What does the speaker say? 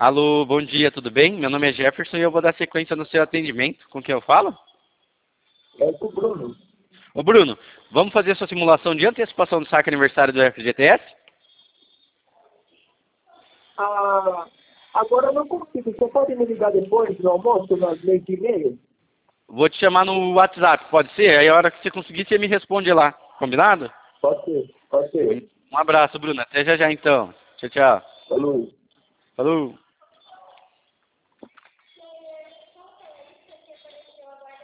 Alô, bom dia, tudo bem? Meu nome é Jefferson e eu vou dar sequência no seu atendimento. Com quem eu falo? É com o Bruno. Ô Bruno, vamos fazer a sua simulação de antecipação do saque aniversário do FGTS? Ah, agora eu não consigo. Você pode me ligar depois do almoço, nas 12h30? Vou te chamar no WhatsApp, pode ser? Aí a hora que você conseguir, você me responde lá. Combinado? Pode ser, pode ser. Um abraço, Bruno. Até já já então. Tchau, tchau. Falou. Falou.